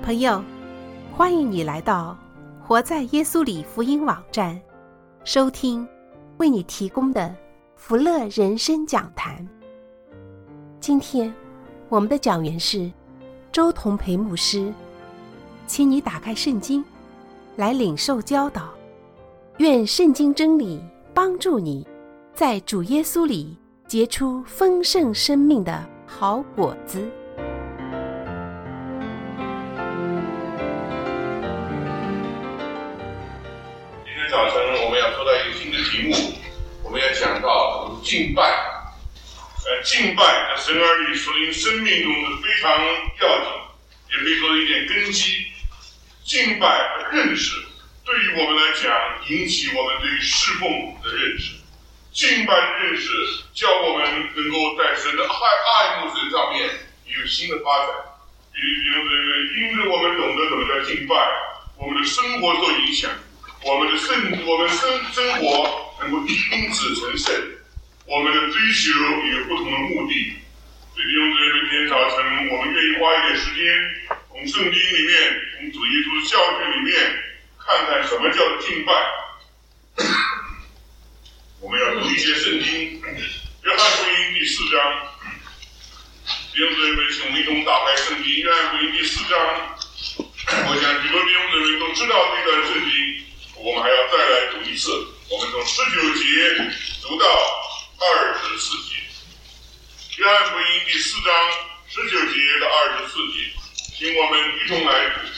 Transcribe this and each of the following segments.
朋友，欢迎你来到活在耶稣里福音网站，收听为你提供的福乐人生讲坛。今天我们的讲员是周同培牧师，请你打开圣经来领受教导，愿圣经真理帮助你在主耶稣里结出丰盛生命的好果子。 今天早晨我们要说到一个新的题目，我们要讲到敬拜。敬拜在神儿女属灵生命中是非常要紧，也可以说一点根基。敬拜和认识对于我们来讲，引起我们对于侍奉的认识。敬拜的认识叫我们能够在神的爱慕神上面有新的发展。因着我们懂得怎么叫敬拜，我们的生活受影响，我们生活能够因此成圣，我们的追求有不同的目的。所以弟兄姊妹，今天早晨我们愿意花一点时间，从圣经里面，从主耶稣的教训里面，看看什么叫做敬拜。我们要读一些圣经，约翰福音第4章。弟兄姊妹，请我们一同打开圣经，约翰福音第4章。我想许多弟兄姊妹都知道这段圣经，我们还要再来读一次。我们从19节读到24节。约翰福音第4章19节到24节，请我们一同来读。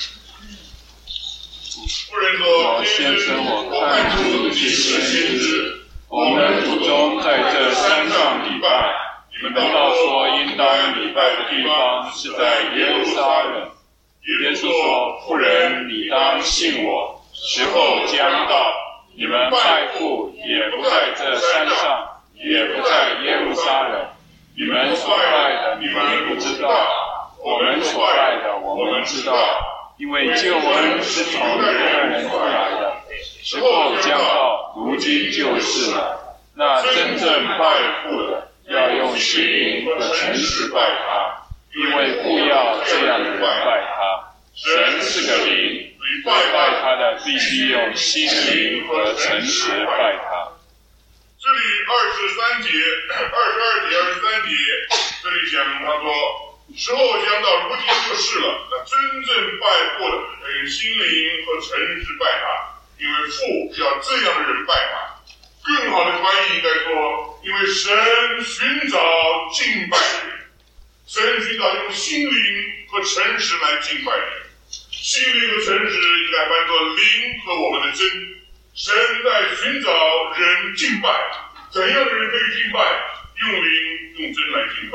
妇人说：“先生，我看出你是先知。 我们祖宗在这山上礼拜，你们倒说应当礼拜的地方是在耶路撒冷。”耶稣说：“妇人，你当信我，时候将到，你们拜父也不在这山上，也不在耶路撒冷。你们所拜的，你们不知道；我们所拜的，我们知道。因为救恩是从一个人而来的，时候将到，如今就是了。那真正拜父的，要用心灵和诚实拜他，因为父要这样的人拜他。神是个灵，拜他的必须用心灵和诚实拜他。” 这里22节、23节，这里讲他说：“时候将到，如今就是了。那真正拜父的，要用心灵和诚实拜他，因为父要这样的人拜他。”更好的翻译应该说，因为神寻找敬拜的人，神寻找用心灵和诚实来敬拜的人。心灵和诚实应该翻作灵和我们的真。神在寻找人敬拜，怎样的人可以敬拜？用灵用真来敬拜。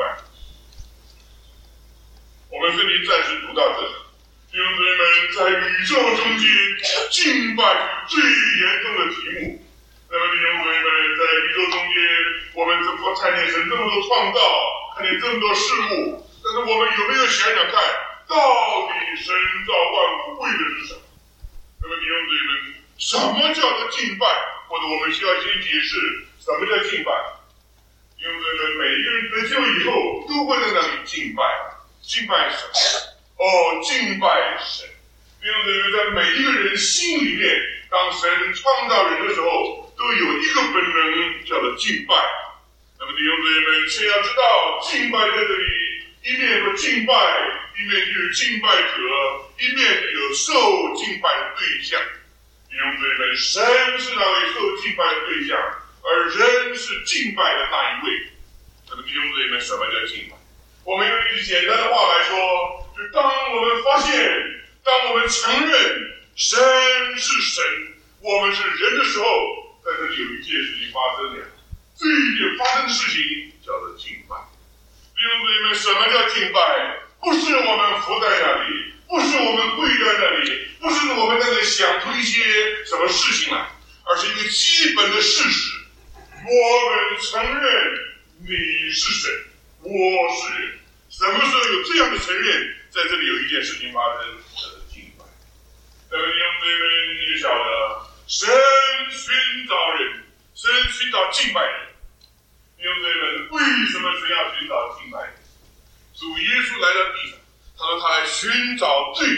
我们圣经暂时读到这里。弟兄姊妹们，在宇宙中间，敬拜是最严重的题目。那么弟兄姊妹们，在宇宙中间，我们看见神这么多创造，看见这么多事物，但是我们有没有想想看，到底神造万物为的是什么？那么弟兄姊妹们，什么叫做敬拜？或者我们需要先解释什么叫敬拜。弟兄姊妹们，每一个人得救以后都会在那里敬拜。敬拜什么？敬拜神。弟兄姊妹们，在每一个人心里面，当神创造人的时候，都有一个本能叫做敬拜。那么弟兄姊妹们，先要知道敬拜在这里，一面有敬拜，一面就有敬拜者，一面就有受敬拜的对象。弟兄姊妹们，神是那位受敬拜的对象，而人是敬拜的那一位。那么弟兄姊妹们，什么叫敬拜？我们用一句简单的话来说，就当我们发现，当我们承认神是神，我们是人的时候，在这里有一件事情发生了。这一件发生的事情叫做敬拜。弟兄姊妹们，什么叫敬拜？不是我们伏在那里，不是我们跪在那里，不是我们在那里想出一些什么事情来，而是一个基本的事实。我们承认你是神，我是人。什么时候有这样的承认？在这里有一件事情发生，叫做敬拜。那么弟兄姊妹们，你就晓得，神寻找人，神寻找敬拜人。弟兄姊妹们，为什么神要寻找敬拜人？主耶稣来到地上，他说他来寻找罪人，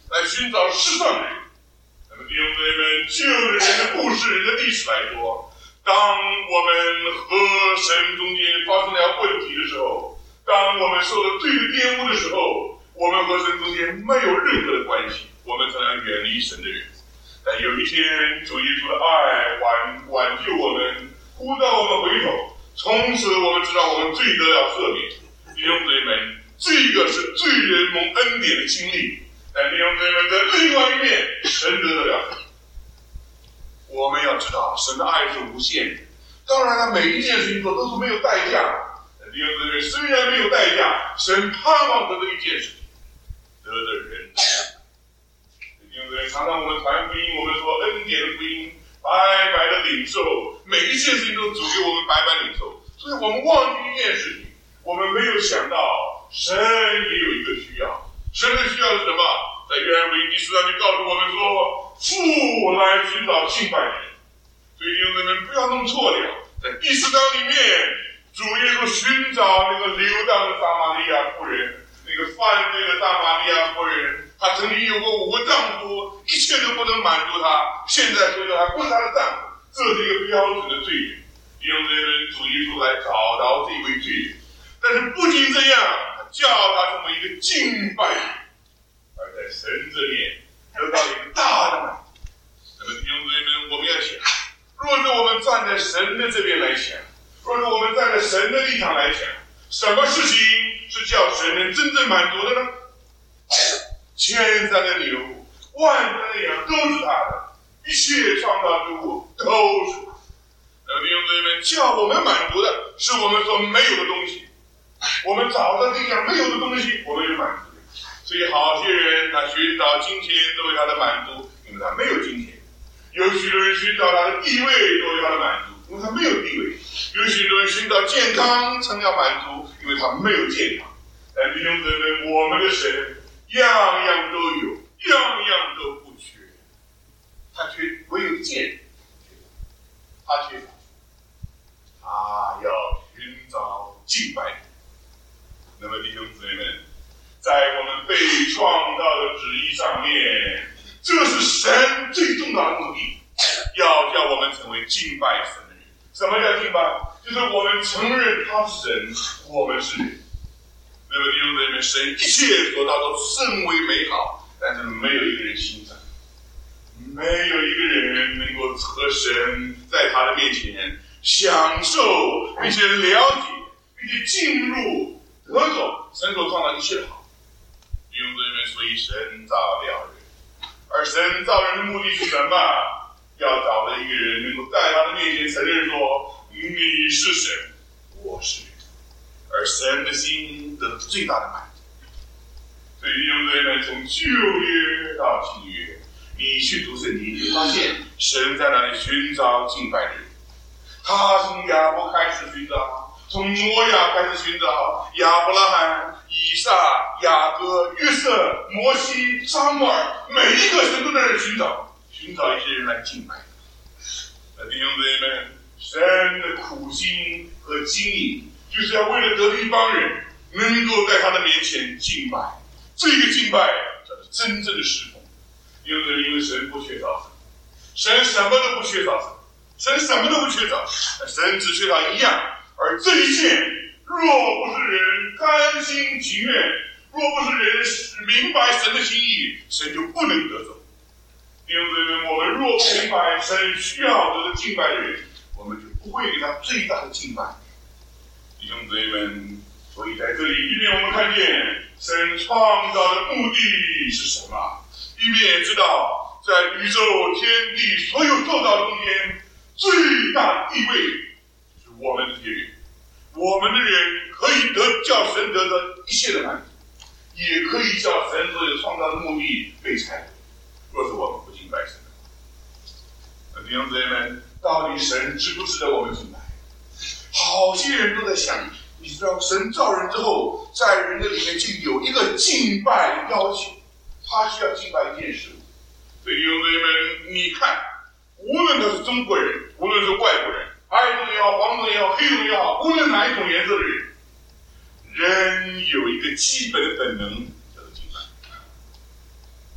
来寻找世上的人。那么弟兄姊妹们，就人的故事、人的历史来说，当我们和神中间发生了问题的时候，当我们受了罪的玷污的时候，我们和神中间没有任何的关系，我们才能远离神的人。但有一天，主耶稣的爱挽救我们，呼召我们回头，从此我们知道我们罪得了赦免。弟兄姊妹们，这个是罪人蒙恩典的经历。但弟兄姊妹们，在另外一面，神得了。我们要知道，神的爱是无限的。当然了，每一件事情都是没有代价的。弟兄姊妹，虽然没有代价，神盼望得的一件事情，得的人。弟兄姊妹，常常我们传福音，我们说恩典的福音，白白的领受，每一件事情都主给我们白白领受。所以我们忘记一件事情，我们没有想到神也有一个需要。神的需要是什么？在约翰福音第4章就告诉我们说，父来寻找敬拜的人。所以弟兄姊妹不要弄错了，在第4章里面，主耶稣寻找那个流荡的撒玛利亚妇人，那个犯罪的撒玛利亚妇人，她曾经有过5个丈夫，一切都不能满足她，现在说她不是她的丈夫，这是一个标准的罪人。弟兄姊妹，主耶稣来找到这位罪人，但是不仅这样，叫他成为一个敬拜人，而在神这边得到一个大的满足。那么弟兄姊妹们，我们要想，若是我们站在神的这边来想，若是我们站在神的立场来想，什么事情是叫神能真正满足的呢？千山的牛，万山的羊都是他的，一切创造之物都是他的。那么弟兄姊妹们，叫我们满足的是我们所没有的东西。我们找到地上没有的东西，我们就满足。所以好些人他寻找金钱作为他的满足，因为他没有金钱；有许多人寻找他的地位作为他的满足，因为他没有地位；有许多人寻找健康成了满足，因为他没有健康。但弟兄姊妹，我们的神样样都有，样样都不缺，他缺唯有一件，他缺啥？他要寻找敬拜人。那么弟兄姊妹们，在我们被创造的旨意上面，这是神最重要的目的，要叫我们成为敬拜神的人。什么叫敬拜？就是我们承认他是神，我们是人。那么弟兄姊妹们，神一切所造都甚为美好，但是没有一个人欣赏，没有一个人能够和神在他的面前享受，并且了解，并且进入得着神所创造一切的好。弟兄姊妹们，所以神造了人，而神造人的目的是什么？要找到一个人能够在他的面前承认说，你是神，我是人，而神的心得到最大的满足。所以弟兄姊妹们，从旧约到新约，你去读圣经，你发现神在那里寻找敬拜的人。他从亚伯开始寻找，从挪亚开始寻找，亚伯拉罕、以撒、雅各、约瑟、摩西、撒母耳，每一个神都在那里寻找一些人来敬拜。弟兄姊妹们，神的苦心和经营，就是要为了得一帮人能够在他的面前敬拜。这个敬拜叫做真正的侍奉。因为神不缺少神什么都不缺少神什么都不缺少，神只缺少一样，而这一件若不是人甘心情愿，若不是人明白神的心意，神就不能得走。弟兄姊妹，我们若不明白神需要得敬拜的人，我们就不会给他最大的敬拜。弟兄姊妹们，所以在这里一面我们看见神创造的目的是什么，一面也知道在宇宙天地所有受造中间最大的地位就是我们这些人。我们的人可以叫神得到一切的满足，也可以叫神所有创造的目的被拆毁。若是我们不敬拜神的话，弟兄姊妹们，到底神值不值得我们敬拜？好些人都在想，你知道神造人之后，在人的里面就有一个敬拜的要求，他需要敬拜一件事物。所以弟兄姊妹们，你看，无论他是中国人，无论是外国人，白种也好，黄种也好，黑种也好，无论哪一种颜色的人，人有一个基本的本能，叫做敬拜。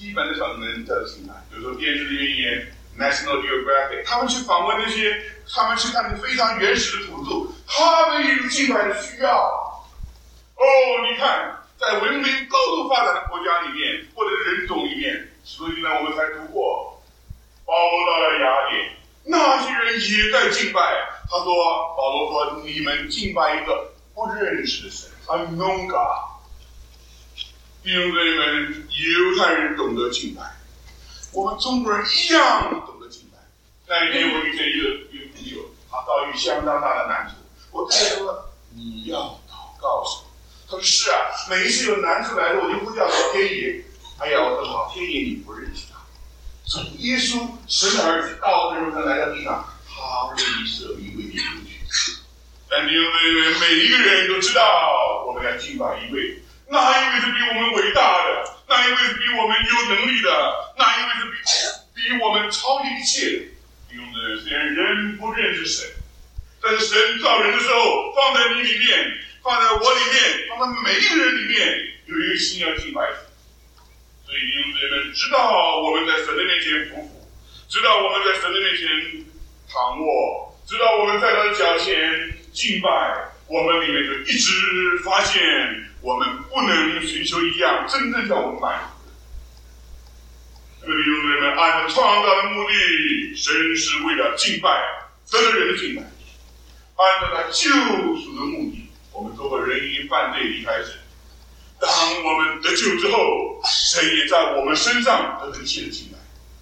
基本的上能得到敬拜。比如说电视里面演 National Geographic， 他们去访问那些，他们去看非常原始的土著，他们也有敬拜的需要。你看，在文明高度发展的国家里面，或者人种里面，所以呢，我们才读过，保罗到了雅典，那些人也在敬拜。保罗说，你们敬拜一个不认识的神 ，unknown God。弟兄姊妹们，犹太人懂得敬拜，我们中国人一样懂得敬拜。那一天我遇见一个朋友，他遭遇相当大的难处，我跟他说：“你要祷告什么？”他说：“是啊，每一次有难处来了，我就呼叫老天爷。哎呀，我说老天爷你不认识他，主耶稣神的儿子到这时候他来到地上，他为你舍命为你流血。但弟兄姊妹们，每一个人都知道，我们要敬拜一位。”那一位是比我们伟大的，那一位是比我们有能力的，那一位是比我们超越一切的。弟兄姊妹，虽然人不认识神，但是神造人的时候，放在你里面，放在我里面，放在每一个人里面，有一个心要敬拜神。所以弟兄姊妹们，知道我们在神的面前匍匐，知道我们在神的面前躺卧，知道我们在他的脚前敬拜，我们里面就一直发现，我们不能寻求一样真正叫我们满足的。那么弟兄姊妹们，按照创造的目的，神是为了敬拜得了人的敬拜；按照他救赎的目的，我们做过人因犯罪离开神。当我们得救之后，神也在我们身上得了一切的敬拜。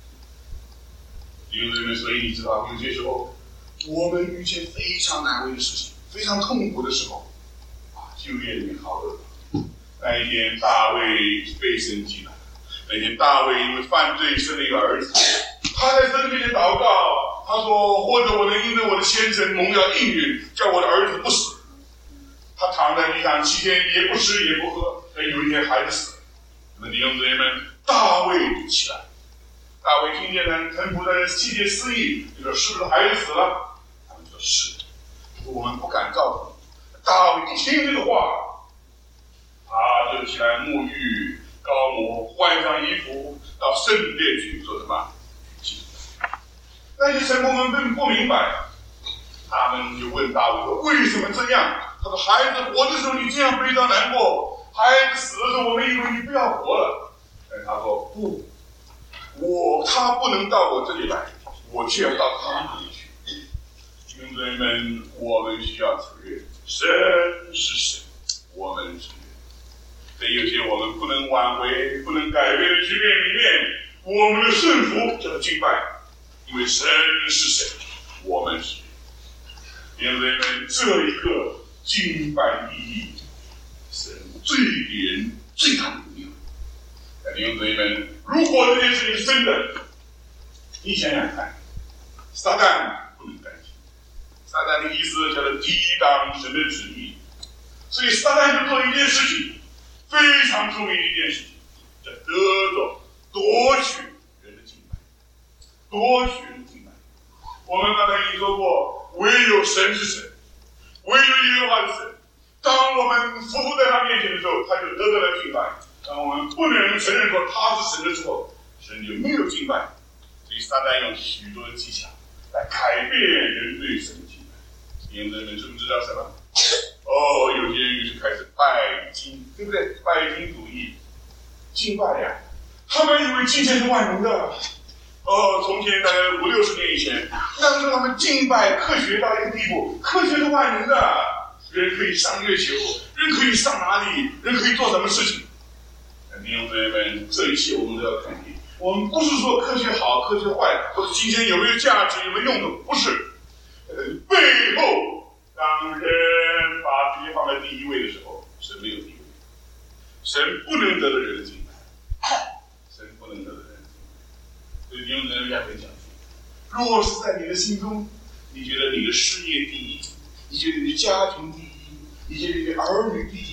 弟兄姊妹们，所以你知道，有些时候我们遇见非常难为的事情，非常痛苦的时候，就业里面好恶。那一天大卫被神击打，那天大卫因为犯罪生了一个儿子，他在神面前祷告，他说：“或者我能因为我的先神蒙要应允，叫我的儿子不死。”他躺在地上7天，也不吃也不喝，但有一天孩子死了。那么弟兄姊妹们，大卫就起来，大卫听见人臣仆在窃窃私议，就说：“是不是孩子死了？”他们说：“是。”他说：“我们不敢告诉你。”大卫一听这个话，他就起来沐浴、膏抹、换上衣服，到圣殿去做什么？那些臣仆们并不明白，他们就问大卫说：“为什么这样？”他说：“孩子活的时候你这样悲伤难过，孩子死的时候我们以为你不要活了。”但他说：“不，他不能到我这里来，我却要到他那里去。”弟兄姊妹们，我们需要承认，神是神，我们承认。在有些我们不能挽回、不能改变的局面里面，我们的顺服叫做敬拜，因为神是神，我们是人。弟兄姊妹们，这一个敬拜的意义，神最给人最大的荣耀。弟兄姊妹们，如果这件事情是真的，你想想看，撒旦不能担心。撒旦的意思叫做抵挡神的旨意，所以撒旦就做一件事情，非常著名的一件事情，叫夺取人的敬拜，夺取人的敬拜。我们刚才已经说过，唯有神是神，唯有耶和华是神。当我们匍匐在他面前的时候，他就得到了敬拜。当我们不能承认说他是神的时候，神就没有敬拜。所以撒旦用许多的技巧来改变人对神的敬拜。弟兄姊妹们，知不知道什么？有些人就开始拜金，对不对？拜金主义，敬拜呀。他们以为金钱是万能的。从前大概50-60年以前，那时候他们敬拜科学到一个地步，科学是万能的，人可以上月球，人可以上哪里，人可以做什么事情。弟兄姊妹们，这一切我们都要肯定。我们不是说科学好，科学坏，或者金钱有没有价值，有没有用处，不是。背后，当人把这些放在第一位的时候，神没有地位，神不能得到人的敬拜，神不能得到人的敬拜。所以弟兄姊妹要分享。若是在你的心中，你觉得你的事业第一，你觉得你的家庭第一，你觉得你的儿女第一，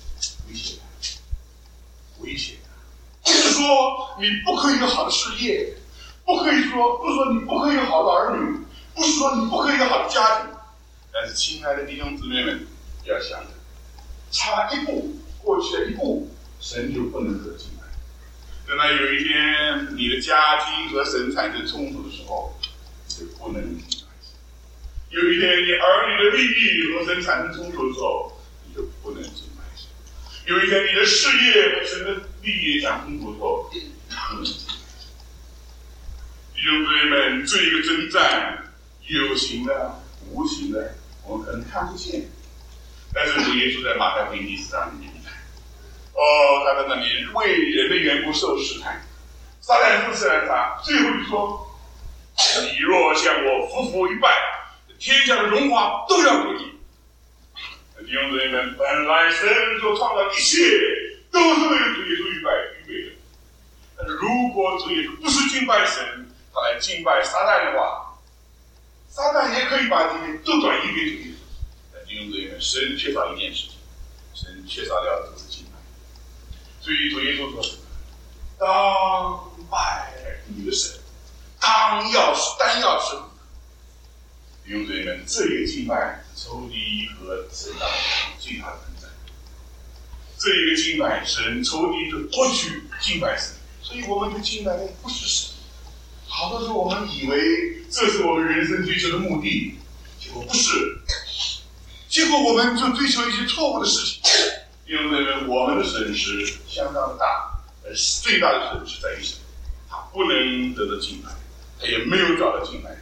危险的。不是说你不可以有好的事业，不是说你不可以有好的儿女，不是说你不可以有好的家庭。但是亲爱的弟兄姊妹们，要想着，差一步，过去的一步，神就不能得敬拜。等到有一天你的家庭和神产生冲突的时候，你就不能敬拜神；有一天你儿女的利益和神产生冲突的时候，你就不能敬拜神；有一天你的事业和神的利益相冲突的时候，你不能敬拜神。弟兄姊妹们，这一个征战，有形的、无形的，我们可能看不见。但是主耶稣在马太福音第4章里面，他在那里为人的缘故受试探，撒旦试探他，最后就说：“你若向我俯伏一拜，天下的荣华都要给你。”弟兄姊妹们，本来神所创造一切都是为了主耶稣预备的。但是如果主耶稣不是敬拜神，他来敬拜撒旦的话，撒旦也可以把这些都转移给主耶稣。但弟兄姊妹们，神缺少一件事情，神缺少了就是敬拜。所以主耶稣说：“当拜你的神，单要是弟兄姊妹们，这个敬拜抽离和神的最大的分战。这一个敬拜神抽离就夺取敬拜神，所以我们就敬拜的不是神。好多时候我们以为这是我们人生追求的目的，结果不是，结果我们就追求一些错误的事情。因为我们的损失相当的大，而最大的损失在于什么？他不能得到敬拜，他也没有找到敬拜。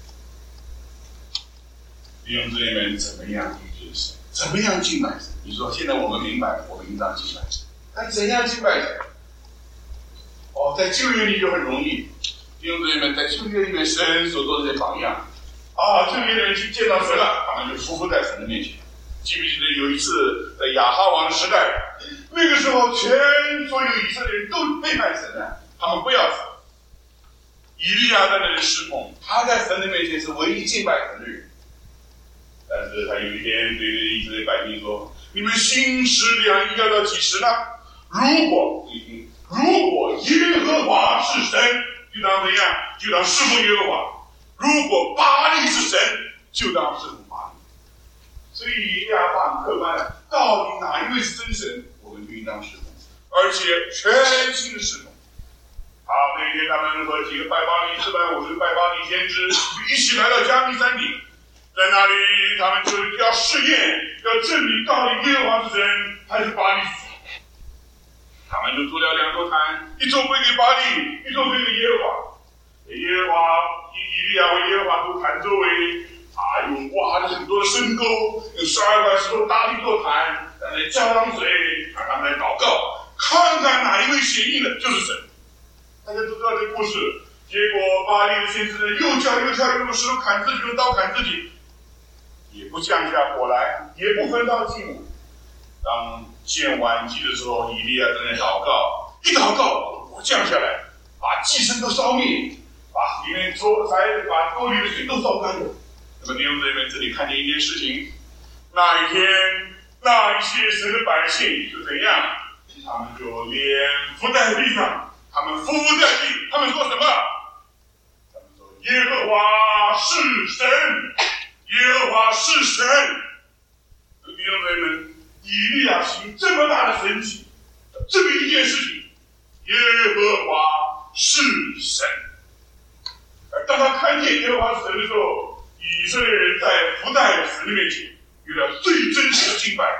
弟兄姊妹们，怎么样遇见神？怎么样敬拜神？你说现在我们明白了，我们应当敬拜神，但怎样敬拜神？在旧约里就很容易。弟兄姊妹们，在旧约里面，神所做的这些榜样，旧约的人去见到神了，他们就匍匐在神的面前。记不记得有一次在亚哈王的时代，那个时候全所有以色列人都背叛神了，他们不要神。以利亚在那里侍奉，他在神的面前是唯一敬拜神的人。但是他有一天对着以色列百姓说：“你们心食两意要到几时呢？如果耶和华是神，就当怎样？就当侍奉耶和华；如果巴力是神，就当侍奉巴力。”所以以利亚很客观的，到底哪一位是真神，我们就应当侍奉，而且全心的侍奉。好，那天他们和几个拜巴力450个拜巴力先知一起来到迦密山顶，在那里他们就要试验，要证明到底耶和华是神还是巴力是神。他们就做了2座坛，一座归给巴力，一座归给耶和华。以利亚为耶和华做坛周围，用挖了很多的深沟，用12块石头搭了一座坛，在那里浇上水，让他们来祷告，看看哪一位显应的就是神。大家都知道这个故事，结果巴力的先知又叫，用石头砍自己，用刀砍自己，也不降下火来，也不分到祭物。当献晚祭的时候，以利亚在那祷告，一祷告，火降下来，把祭牲都烧灭，把里面把沟里的水都烧干了。那么弟兄姊妹，这里看见一件事情，那一天，那一些神的百姓就怎样？他们就脸伏在地上，他们伏在地，他们说什么？他们说：“耶和华是神，耶和华是神。”弟兄姊妹们，以利亚行这么大的神迹，这么一件事情，耶和华是神。而当他看见耶和华是神的时候，以色列人在伏在神的面前有了最真实的敬拜。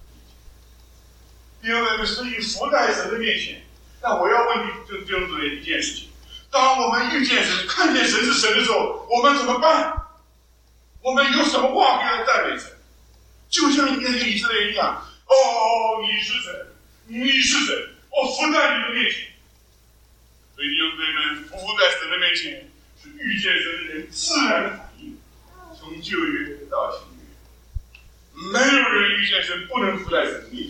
弟兄姊妹，所以伏在神的面前，那我要问弟兄姊妹一件事情：当我们遇见神、看见神是神的时候，我们怎么办？我们有什么话可以来赞美神？就像那些以色列人一样，你是神，你是神，我伏在你的面前。所以弟兄姊妹们，伏在神的面前是遇见神的人自然的反应。从旧约到新约，没有人遇见神不能伏在神的面前。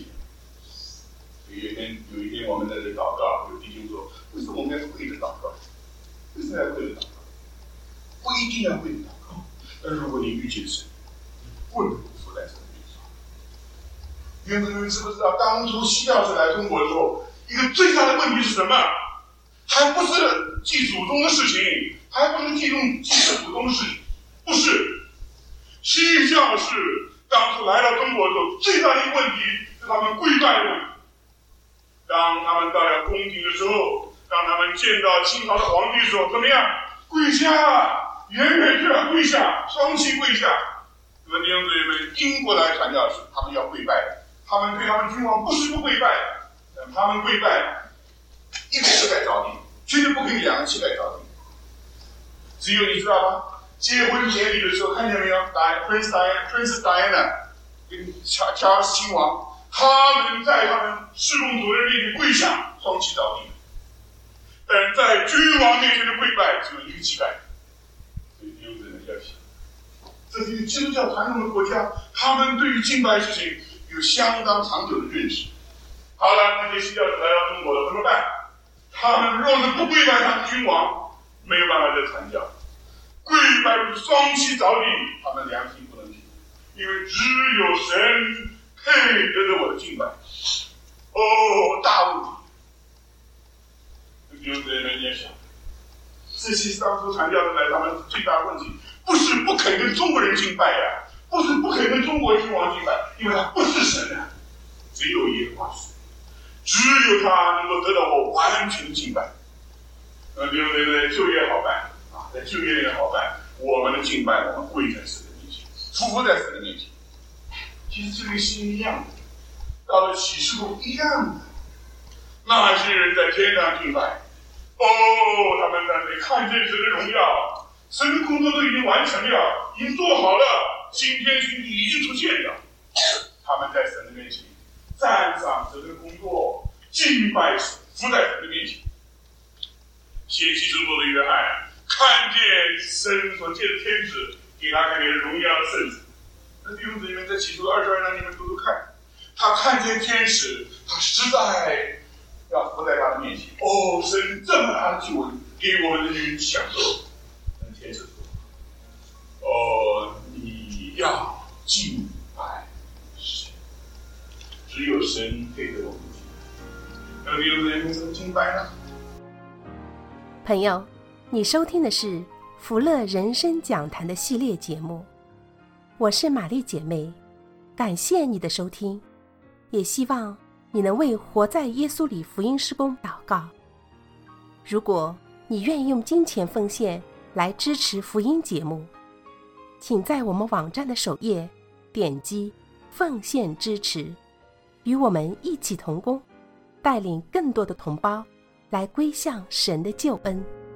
有一天我们在这祷告，有弟兄说：“为什么我们要跪着祷告？为什么要跪着祷告？不一定要跪着祷告，但如果你遇见神，你不能伏在神的面前。”弟兄姊妹，知不知道当初西教士来中国的时候，一个最大的问题是什么？还不是祭祖宗的事情，还不是祭祀祖宗的事情，不是。西教士当初来到中国的时候，最大的一个问题是他们跪拜的问题。当他们到了宫廷的时候， 当他们见到清朝的皇帝的时候，怎么样？跪下，远远就要跪下，双膝跪下。那么弟兄姊妹们，英国来传教士，他们要跪拜，他们对他们君王不是不跪拜，但他们跪拜，一个膝盖着地，绝对不可以两个膝盖着地。只有你知道吗？结婚典礼的时候，看见没有 ？Prince Diana 跟Charles 亲王，他们在他们侍奉主人面前跪下，双膝着地。但在君王面前的跪拜只有一个膝盖，所以弟兄姊妹要想，这是一个基督教传统的国家，他们对于敬拜事情有相当长久的认识。好了，那些西教徒来到中国了，怎么办？他们若是不跪拜他们君王，没有办法再传教。跪拜如双膝着地，他们良心不能平，因为只有神配得着我的敬拜。哦，大问题！弟兄姊妹们也想，这些当初传教的来，他们最大的问题不是不肯跟中国人敬拜呀，不是不肯跟中国君王敬拜，因为他不是神啊，只有耶和华是，只有他能够得到我完全的敬拜。弟兄姊妹，就业好办啊，在就业也好办，我们的敬拜，我们跪在神的面前，伏在神的面前。其实这个是一样的，到了启示录一样的，那些人在天上敬拜。哦，他们在那里看见神的荣耀，神的工作都已经完成了，已经做好了，新天新地已经出现了。他们在神的面前赞赏神的工作，敬拜神，伏在神的面前。写启示录的约翰看见神所借的天使给他看见荣耀的圣子。那弟兄姊妹在启示录22章你们读读看，他看见天使，他实在要伏在他的面前。哦，神这么大的救恩给我们的人享受。天使说：“哦，你要敬拜神，只有神配得我们敬拜。”那弟兄姊妹怎么敬拜呢？ 朋友，你收听的是福乐人生讲坛的系列节目，我是玛丽姐妹，感谢你的收听，也希望你能为活在耶稣里福音事工祷告。如果你愿意用金钱奉献来支持福音节目，请在我们网站的首页点击奉献支持，与我们一起同工，带领更多的同胞来归向神的救恩。